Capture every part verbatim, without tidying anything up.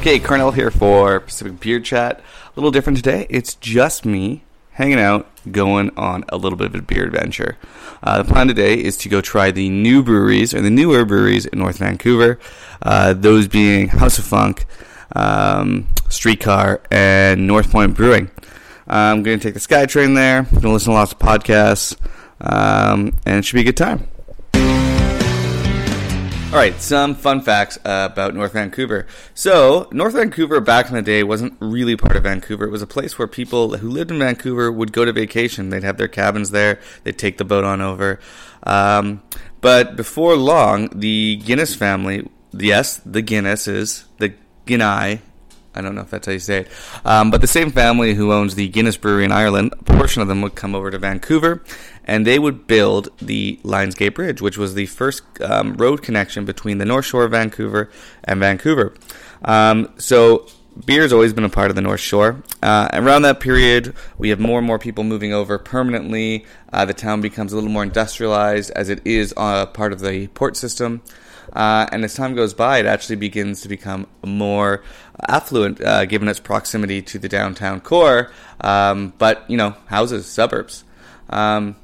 Okay, Carnell here for Pacific Beer Chat. A little different today. It's just me hanging out, going on a little bit of a beer adventure. Uh, the plan today is to go try the new breweries, or the newer breweries in North Vancouver, uh, those being House of Funk, um, Streetcar, and North Point Brewing. I'm going to take the SkyTrain there, I'm going to listen to lots of podcasts, um, and it should be a good time. Alright, some fun facts uh, about North Vancouver. So, North Vancouver back in the day wasn't really part of Vancouver. It was a place where people who lived in Vancouver would go to vacation. They'd have their cabins there. They'd take the boat on over. Um, but before long, the Guinness family, yes, the Guinnesses, the Guinai, I don't know if that's how you say it, um, but the same family who owns the Guinness Brewery in Ireland, a portion of them would come over to Vancouver, and they would build the Lionsgate Bridge, which was the first um, road connection between the North Shore of Vancouver and Vancouver. Um, so beer has always been a part of the North Shore. Uh, around that period, we have more and more people moving over permanently. Uh, the town becomes a little more industrialized as it is uh, part of the port system. Uh, and as time goes by, it actually begins to become more affluent, uh, given its proximity to the downtown core. Um, but, you know, houses, suburbs. Um,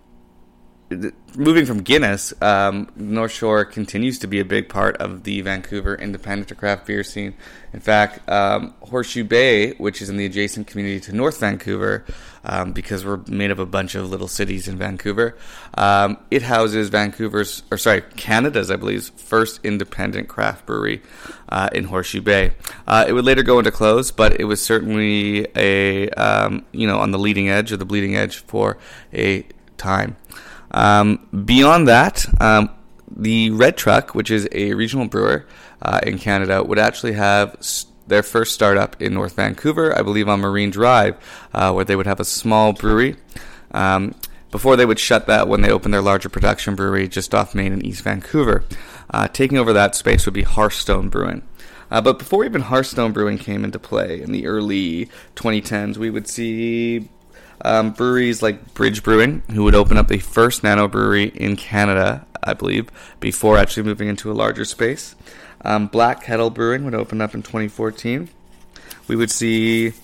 th- moving from Guinness, um, North Shore continues to be a big part of the Vancouver independent craft beer scene. In fact, um, Horseshoe Bay, which is in the adjacent community to North Vancouver, um, because we're made of a bunch of little cities in Vancouver, um, it houses Vancouver's, or sorry, Canada's, I believe, first independent craft brewery uh, in Horseshoe Bay. Uh, it would later go into close, but it was certainly a, um, you know, on the leading edge or the bleeding edge for a time. Um, beyond that, um, the Red Truck, which is a regional brewer uh, in Canada, would actually have st- their first startup in North Vancouver, I believe on Marine Drive, uh, where they would have a small brewery um, before they would shut that when they opened their larger production brewery just off Main in East Vancouver. Uh, taking over that space would be Hearthstone Brewing. Uh, but before even Hearthstone Brewing came into play in the early twenty tens, we would see Um, breweries like Bridge Brewing, who would open up the first nano brewery in Canada, I believe, before actually moving into a larger space. Um, Black Kettle Brewing would open up in twenty fourteen. We would see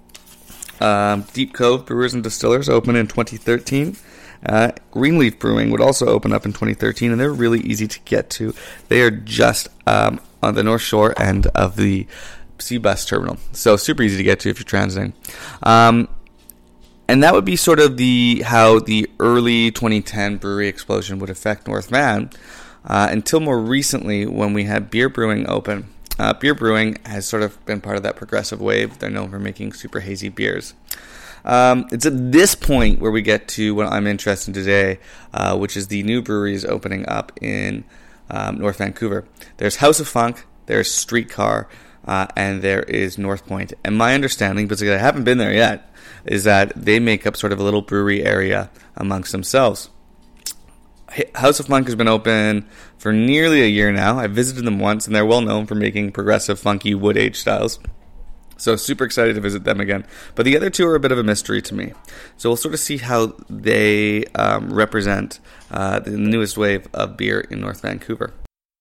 um, Deep Cove Brewers and Distillers open in twenty thirteen. Uh, Greenleaf Brewing would also open up in twenty thirteen, and they're really easy to get to. They are just um, on the North Shore end of the Sea Bus Terminal, so super easy to get to if you're transiting. Um, And that would be sort of the how the early twenty ten brewery explosion would affect North Van uh, until more recently when we had beer brewing open. Uh, beer brewing has sort of been part of that progressive wave. They're known for making super hazy beers. Um, it's at this point where we get to what I'm interested in today, uh, which is the new breweries opening up in um, North Vancouver. There's House of Funk, there's Streetcar, uh, and there is North Point. And my understanding, because I haven't been there yet, is that they make up sort of a little brewery area amongst themselves. House of Funk has been open for nearly a year now. I visited them once, and they're well known for making progressive, funky wood age styles. So super excited to visit them again. But the other two are a bit of a mystery to me. So we'll sort of see how they um, represent uh, the newest wave of beer in North Vancouver.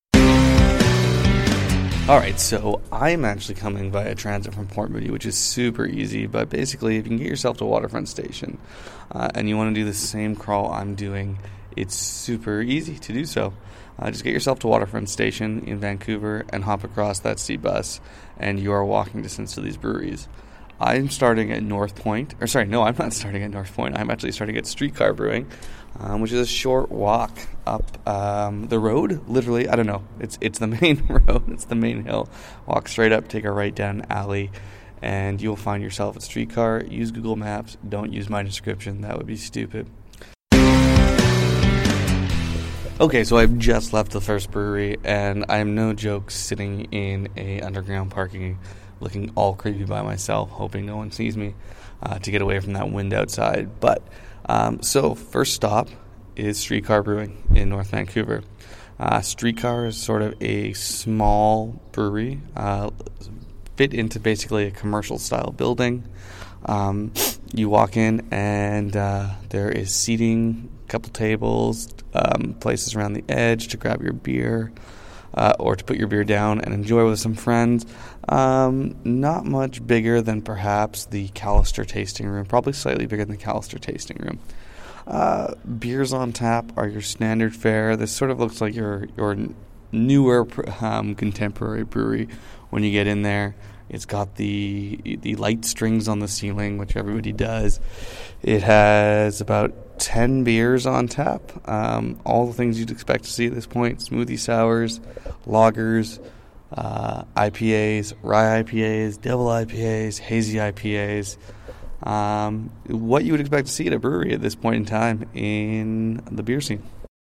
Alright, so I'm actually coming via transit from Port Moody, which is super easy, but basically if you can get yourself to Waterfront Station uh, and you want to do the same crawl I'm doing, it's super easy to do so. Uh, just get yourself to Waterfront Station in Vancouver and hop across that sea bus, and you are walking distance to these breweries. I'm starting at North Point, or sorry, no, I'm not starting at North Point. I'm actually starting at Streetcar Brewing, um, which is a short walk up um, the road. Literally, I don't know. It's it's the main road. It's the main hill. Walk straight up, take a right down an alley, and you'll find yourself at Streetcar. Use Google Maps. Don't use my description. That would be stupid. Okay, so I've just left the first brewery, and I'm no joke sitting in a underground parking, looking all creepy by myself, hoping no one sees me, uh, to get away from that wind outside. But, um, so, first stop is Streetcar Brewing in North Vancouver. Uh, Streetcar is sort of a small brewery, uh, fit into basically a commercial-style building. Um, you walk in, and uh, there is seating, a couple tables, um, places around the edge to grab your beer. uh, or to put your beer down and enjoy with some friends. Um, not much bigger than perhaps the Callister tasting room, probably slightly bigger than the Callister tasting room. Uh, beers on tap are your standard fare. This sort of looks like your your newer um, contemporary brewery when you get in there. It's got the the light strings on the ceiling, which everybody does. It has about ten beers on tap. Um, all the things you'd expect to see at this point: smoothie sours, lagers, uh, I P As, rye I P As, double I P As, hazy I P As. Um, what you would expect to see at a brewery at this point in time in the beer scene.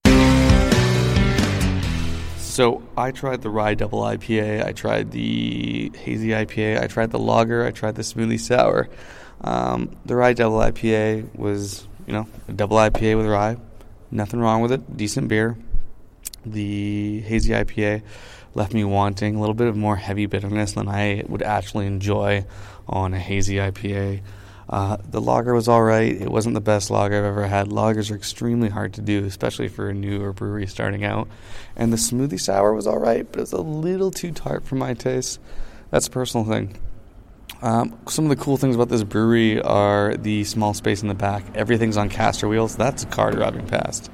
So I tried the rye double I P A, I tried the hazy I P A, I tried the lager, I tried the smoothie sour. Um, the rye double I P A was, you know, a double I P A with rye. Nothing wrong with it. Decent beer. The hazy I P A left me wanting a little bit of more heavy bitterness than I would actually enjoy on a hazy I P A. Uh, the lager was all right. It wasn't the best lager I've ever had. Lagers are extremely hard to do, especially for a newer brewery starting out. And the smoothie sour was all right, but it was a little too tart for my taste. That's a personal thing. Um, some of the cool things about this brewery are the small space in the back. Everything's on caster wheels. That's a car driving past.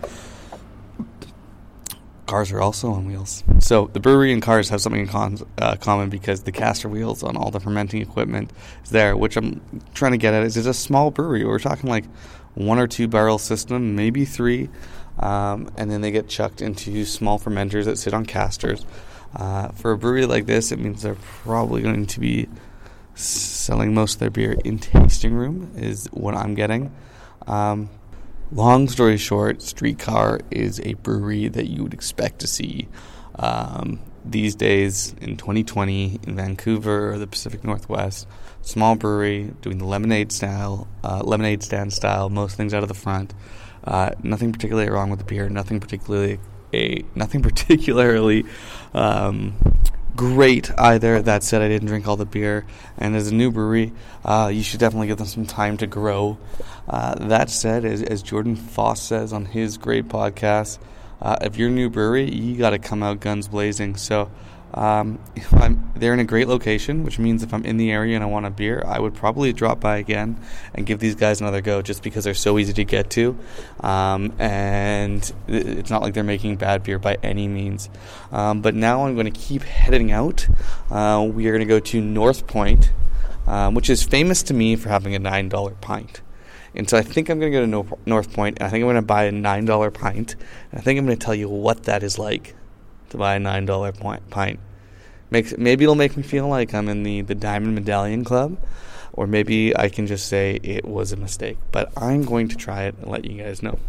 Cars are also on wheels. So the brewery and cars have something in con- uh, common because the caster wheels on all the fermenting equipment is there, which I'm trying to get at is it's a small brewery. We're talking like one or two barrel system, maybe three, um, and then they get chucked into small fermenters that sit on casters. Uh, for a brewery like this, it means they're probably going to be selling most of their beer in tasting room is what I'm getting. Um, Long story short, Streetcar is a brewery that you would expect to see um, these days in twenty twenty in Vancouver or the Pacific Northwest. Small brewery doing the lemonade style, uh, lemonade stand style, most things out of the front. Uh, nothing particularly wrong with the beer. Nothing particularly a nothing particularly um, great either. That said, I didn't drink all the beer, and as a new brewery, uh, you should definitely give them some time to grow. Uh, that said, as, as Jordan Foss says on his great podcast, uh, if you're a new brewery, you got to come out guns blazing. So um, if I'm, they're in a great location, which means if I'm in the area and I want a beer, I would probably drop by again and give these guys another go just because they're so easy to get to. Um, and it's not like they're making bad beer by any means. Um, but now I'm going to keep heading out. Uh, we are going to go to North Point, um, which is famous to me for having a nine dollar pint. And so I think I'm going to go to North Point, and I think I'm going to buy a nine dollar pint. And I think I'm going to tell you what that is like to buy a nine dollar pint. Makes, maybe it'll make me feel like I'm in the, the Diamond Medallion Club, or maybe I can just say it was a mistake. But I'm going to try it and let you guys know.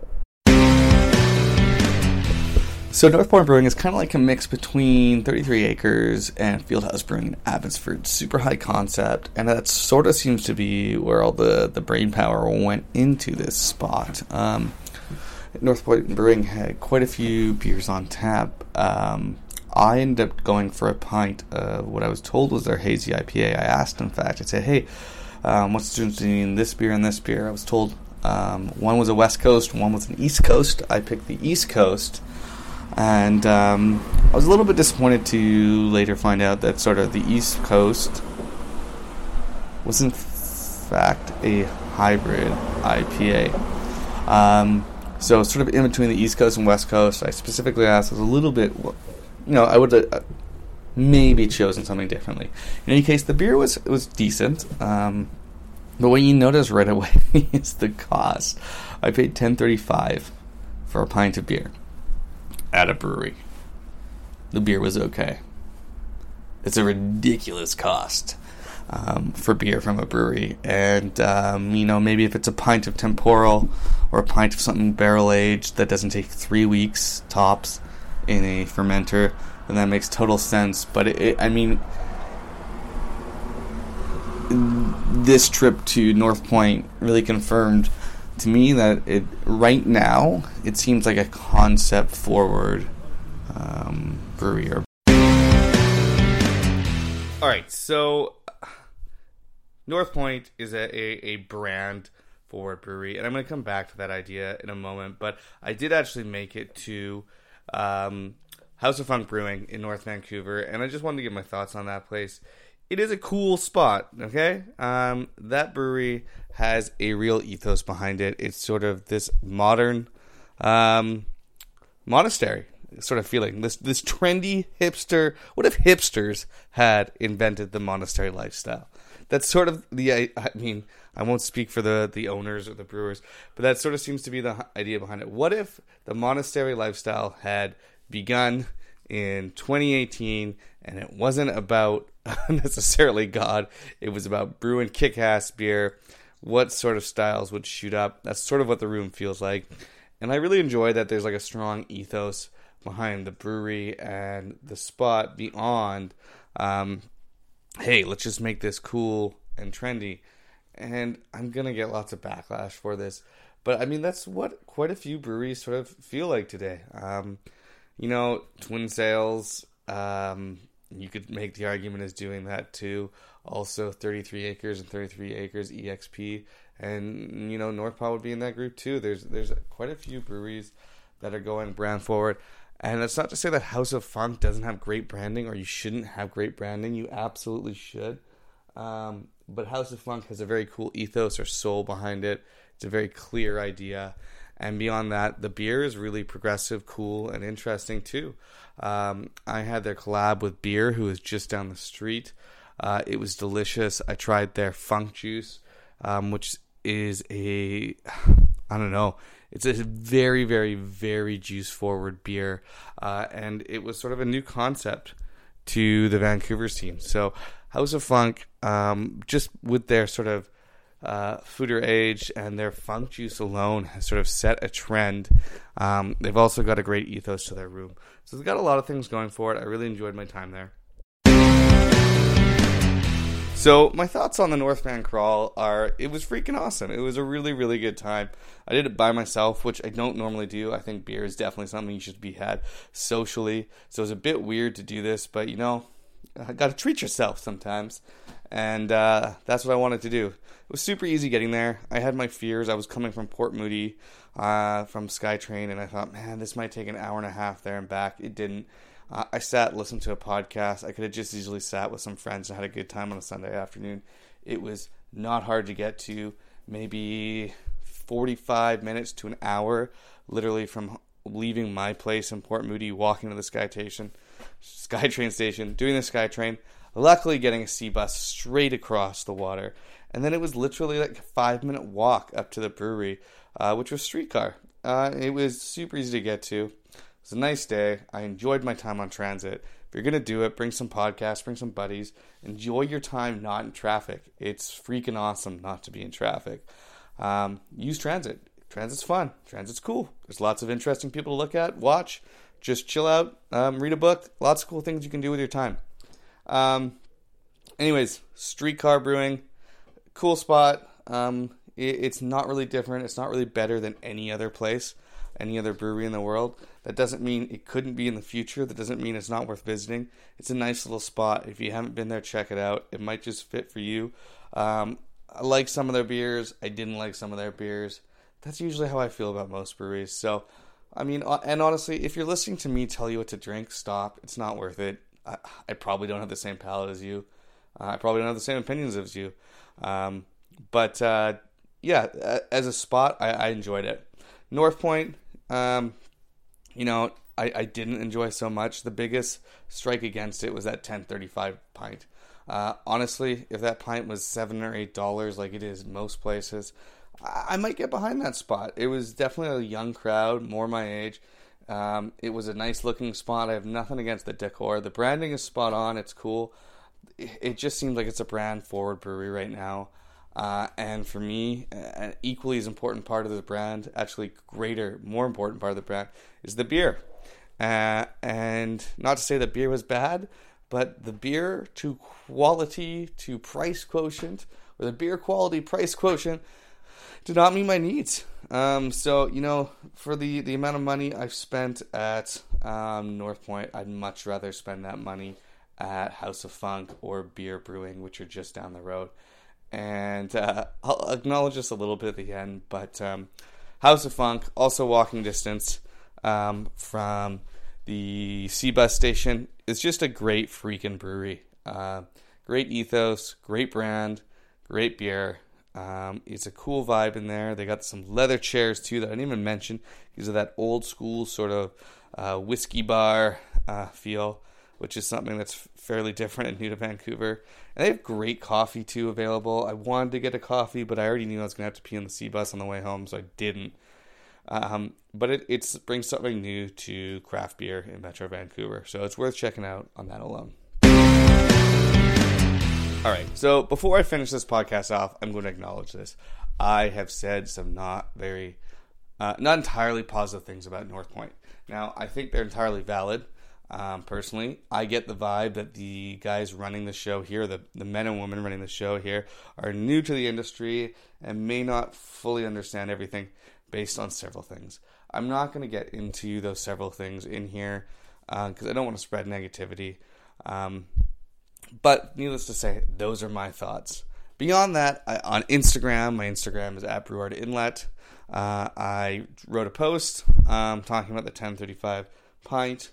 So North Point Brewing is kind of like a mix between thirty-three Acres and Fieldhouse Brewing in Abbotsford. Super high concept, and that sort of seems to be where all the, the brain power went into this spot. Um, North Point Brewing had quite a few beers on tap. Um, I ended up going for a pint of what I was told was their hazy I P A. I asked, in fact, I said, hey, um, what's the difference between this beer and this beer? I was told um, one was a West Coast, one was an East Coast. I picked the East Coast. And um, I was a little bit disappointed to later find out that sort of the East Coast was in fact a hybrid I P A. Um, so sort of in between the East Coast and West Coast, I specifically asked, I was a little bit, you know, I would have uh, maybe chosen something differently. In any case, the beer was was decent, um, but what you notice right away is the cost. I paid ten thirty-five for a pint of beer at a brewery. The beer was okay. It's a ridiculous cost um, for beer from a brewery. And, um, you know, maybe if it's a pint of temporal or a pint of something barrel-aged that doesn't take three weeks tops in a fermenter, then that makes total sense. But, it, it, I mean, this trip to North Point really confirmed to me that it right now it seems like a concept forward um, brewery. Or all right, so North Point is a, a, a brand forward brewery, and I'm going to come back to that idea in a moment. But I did actually make it to um, House of Funk Brewing in North Vancouver, and I just wanted to give my thoughts on that place. It is a cool spot, okay? Um, that brewery has a real ethos behind it. It's sort of this modern um, monastery sort of feeling. This this trendy hipster. What if hipsters had invented the monastery lifestyle? That's sort of the. I, I mean, I won't speak for the the owners or the brewers, but that sort of seems to be the idea behind it. What if the monastery lifestyle had begun in twenty eighteen, and it wasn't about necessarily God, it was about brewing kick-ass beer? What sort of styles would shoot up? That's sort of what the room feels like, and I really enjoy that there's like a strong ethos behind the brewery and the spot beyond um, hey, let's just make this cool and trendy. And I'm gonna get lots of backlash for this, but I mean, that's what quite a few breweries sort of feel like today. Um, you know, Twin Sails, um, you could make the argument as doing that too. Also, thirty-three Acres and thirty-three Acres E X P, and you know, Northpaw would be in that group too. There's there's quite a few breweries that are going brand forward. And it's not to say that House of Funk doesn't have great branding, or you shouldn't have great branding. You absolutely should. Um, but House of Funk has a very cool ethos or soul behind it. It's a very clear idea. And beyond that, the beer is really progressive, cool, and interesting too. Um, I had their collab with Beer, who is just down the street. Uh, it was delicious. I tried their Funk Juice, um, which is a, I don't know, it's a very, very, very juice-forward beer. Uh, and it was sort of a new concept to the Vancouver's team. So House of Funk, um, just with their sort of uh, fooder age and their funk juice alone, has sort of set a trend. Um, they've also got a great ethos to their room. So they've got a lot of things going for it. I really enjoyed my time there. So my thoughts on the North Van Crawl are, it was freaking awesome. It was a really, really good time. I did it by myself, which I don't normally do. I think beer is definitely something you should be had socially. So it was a bit weird to do this, but you know, I got to treat yourself sometimes. And uh, that's what I wanted to do. It was super easy getting there. I had my fears. I was coming from Port Moody, uh, from SkyTrain, and I thought, man, this might take an hour and a half there and back. It didn't. Uh, I sat, listened to a podcast. I could have just easily sat with some friends and had a good time on a Sunday afternoon. It was not hard to get to, maybe forty-five minutes to an hour, literally from leaving my place in Port Moody, walking to the SkyTrain, SkyTrain station, doing the SkyTrain, luckily getting a C bus straight across the water. And then it was literally like a five-minute walk up to the brewery, uh, which was streetcar. Uh, it was super easy to get to. It was a nice day. I enjoyed my time on transit. If you're going to do it, bring some podcasts, bring some buddies. Enjoy your time not in traffic. It's freaking awesome not to be in traffic. Um, use transit. Transit's fun. Transit's cool. There's lots of interesting people to look at, watch, just chill out, um, read a book. Lots of cool things you can do with your time. Um, anyways, streetcar brewing, cool spot. Um, it, it's not really different. It's not really better than any other place, any other brewery in the world. That doesn't mean it couldn't be in the future. That doesn't mean it's not worth visiting. It's a nice little spot. If you haven't been there, check it out. It might just fit for you. Um, I like some of their beers. I didn't like some of their beers. That's usually how I feel about most breweries. So, I mean, and honestly, if you're listening to me tell you what to drink, stop. It's not worth it. I, I probably don't have the same palate as you. Uh, I probably don't have the same opinions as you. Um, but, uh, yeah, as a spot, I, I enjoyed it. North Point, um, you know, I, I didn't enjoy so much. The biggest strike against it was that ten thirty-five pint. Uh, honestly, if that pint was seven or eight dollars like it is most places, I, I might get behind that spot. It was definitely a young crowd, more my age. Um, it was a nice looking spot. I have nothing against the decor. The branding is spot on. It's cool. It, it just seems like it's a brand forward brewery right now. Uh, and for me, an equally as important part of the brand, actually greater, more important part of the brand, is the beer. Uh, and not to say that beer was bad, but the beer to quality to price quotient, or the beer quality price quotient, did not meet my needs. Um, so, you know, for the, the amount of money I've spent at um, North Point, I'd much rather spend that money at House of Funk or Beer Brewing, which are just down the road. And uh, I'll acknowledge this a little bit at the end, but um, House of Funk, also walking distance um, from the Seabus station. It's just a great freaking brewery. Uh, great ethos, great brand, great beer. Um, it's a cool vibe in there. They got some leather chairs too that I didn't even mention because of that old school sort of uh, whiskey bar uh, feel, which is something that's fairly different and new to Vancouver. And they have great coffee too available. I wanted to get a coffee, but I already knew I was going to have to pee on the Seabus on the way home, so I didn't. Um, but it it's, brings something new to craft beer in Metro Vancouver, so it's worth checking out on that alone. All right, so before I finish this podcast off, I'm going to acknowledge this. I have said some not very, uh, not entirely positive things about North Point. Now, I think they're entirely valid. Um, personally, I get the vibe that the guys running the show here, the, the men and women running the show here, are new to the industry and may not fully understand everything based on several things. I'm not going to get into those several things in here because uh, I don't want to spread negativity. Um, But needless to say, those are my thoughts. Beyond that, I, on Instagram, my Instagram is at Breward Inlet. Uh, I wrote a post um, talking about the ten thirty-five pint,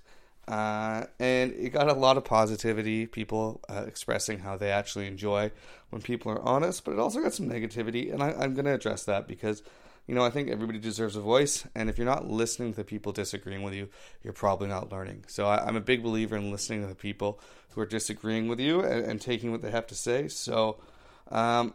uh, and it got a lot of positivity, people uh, expressing how they actually enjoy when people are honest, but it also got some negativity, and I, I'm going to address that because, you know, I think everybody deserves a voice, and if you're not listening to the people disagreeing with you, you're probably not learning. So I, I'm a big believer in listening to the people who are disagreeing with you and, and taking what they have to say. So um,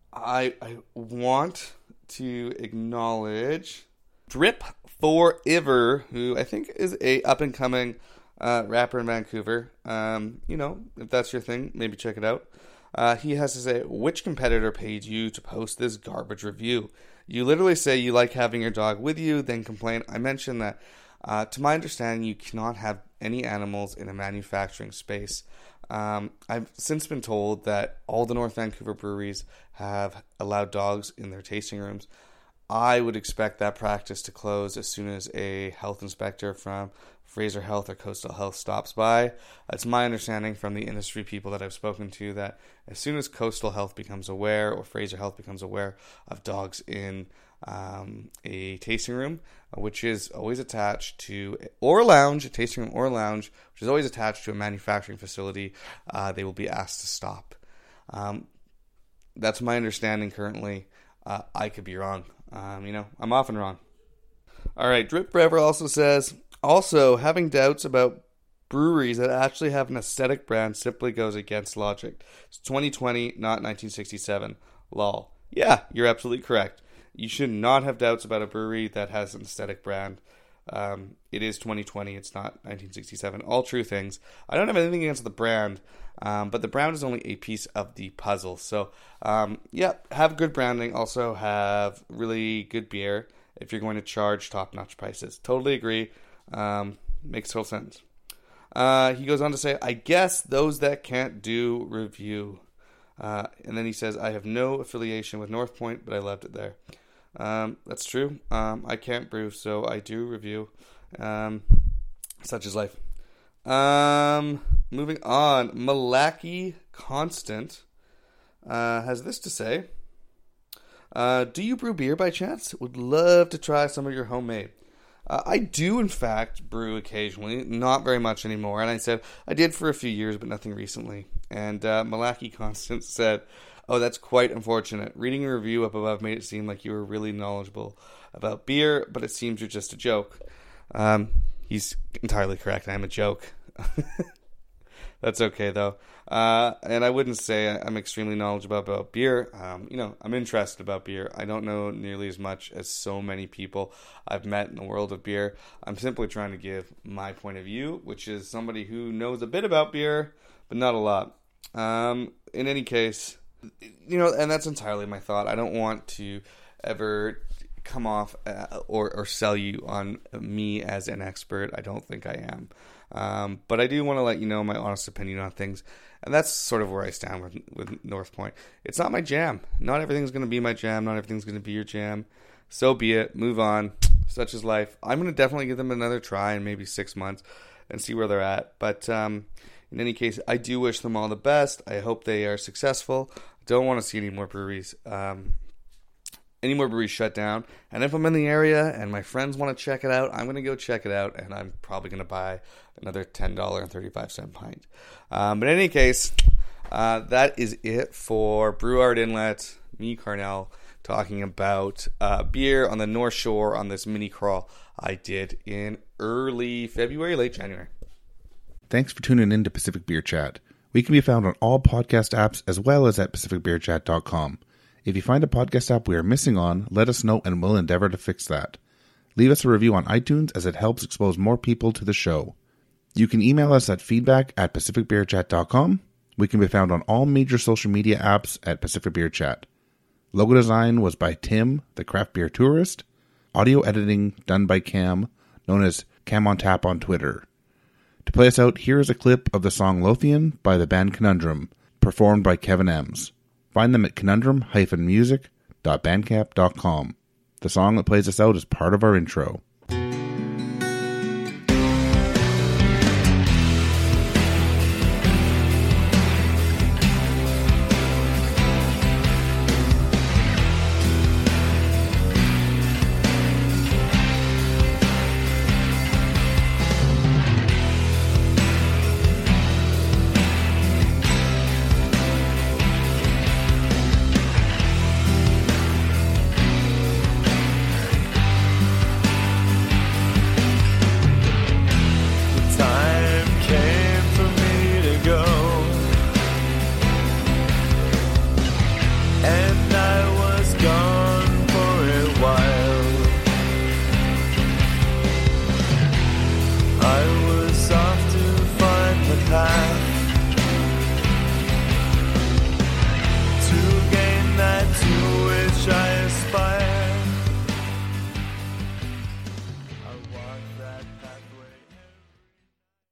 I, I want to acknowledge Drip Forever, who I think is a up-and-coming uh, rapper in Vancouver. Um, you know, if that's your thing, maybe check it out. Uh, he has to say, which competitor paid you to post this garbage review? You literally say you like having your dog with you, then complain. I mentioned that, uh, to my understanding, you cannot have any animals in a manufacturing space. Um, I've since been told that all the North Vancouver breweries have allowed dogs in their tasting rooms. I would expect that practice to close as soon as a health inspector from Fraser Health or Coastal Health stops by. It's my understanding from the industry people that I've spoken to that as soon as Coastal Health becomes aware or Fraser Health becomes aware of dogs in um, a tasting room, which is always attached to, or a lounge, a tasting room or a lounge, which is always attached to a manufacturing facility, uh, they will be asked to stop. Um, that's my understanding currently. Uh, I could be wrong. Um, you know, I'm often wrong. All right, Drip Forever also says, also, having doubts about breweries that actually have an aesthetic brand simply goes against logic. It's twenty twenty, not nineteen sixty-seven. Lol. Yeah, you're absolutely correct. You should not have doubts about a brewery that has an aesthetic brand. Um, it is twenty twenty, it's not nineteen sixty-seven. All true things. I don't have anything against the brand, um, but the brand is only a piece of the puzzle. So, um, yeah, have good branding. Also have really good beer if you're going to charge top-notch prices. Totally agree. Um, makes total sense. Uh, he goes on to say, I guess those that can't do review. Uh, and then he says, I have no affiliation with North Point, but I loved it there. Um, that's true. Um, I can't brew, so I do review. Um, such is life. Um, moving on. Malaki Constant uh, has this to say. Uh, do you brew beer by chance? Would love to try some of your homemade. Uh, I do, in fact, brew occasionally, not very much anymore. And I said, I did for a few years, but nothing recently. And uh, Malaki Constant said, oh, that's quite unfortunate. Reading a review up above made it seem like you were really knowledgeable about beer, but it seems you're just a joke. Um, he's entirely correct. I'm a joke. That's okay, though. Uh, and I wouldn't say I'm extremely knowledgeable about beer. Um, you know, I'm interested about beer. I don't know nearly as much as so many people I've met in the world of beer. I'm simply trying to give my point of view, which is somebody who knows a bit about beer, but not a lot. Um, in any case, you know, and that's entirely my thought. I don't want to ever come off uh, or, or sell you on me as an expert. I don't think I am. Um, but I do want to let you know my honest opinion on things. And that's sort of where I stand with, with North Point. It's not my jam. Not everything's going to be my jam. Not everything's going to be your jam. So be it. Move on. Such is life. I'm going to definitely give them another try in maybe six months and see where they're at. But um, in any case, I do wish them all the best. I hope they are successful. I don't want to see any more breweries um, any more breweries shut down. And if I'm in the area and my friends want to check it out, I'm going to go check it out, and I'm probably going to buy another ten dollars and thirty-five cents pint. Um, but in any case, uh, that is it for Brew Art Inlet. Me, Carnell, talking about uh, beer on the North Shore on this mini crawl I did in early February, late January. Thanks for tuning in to Pacific Beer Chat. We can be found on all podcast apps as well as at pacific beer chat dot com. If you find a podcast app we are missing on, let us know and we'll endeavor to fix that. Leave us a review on iTunes as it helps expose more people to the show. You can email us at feedback at pacific beer chat dot com. We can be found on all major social media apps at Pacific Beer Chat. Logo design was by Tim, the craft beer tourist. Audio editing done by Cam, known as Cam on Tap on Twitter. To play us out, here is a clip of the song Lothian by the band Conundrum, performed by Kevin Ems. Find them at conundrum dash music dot bandcamp dot com. The song that plays us out is part of our intro.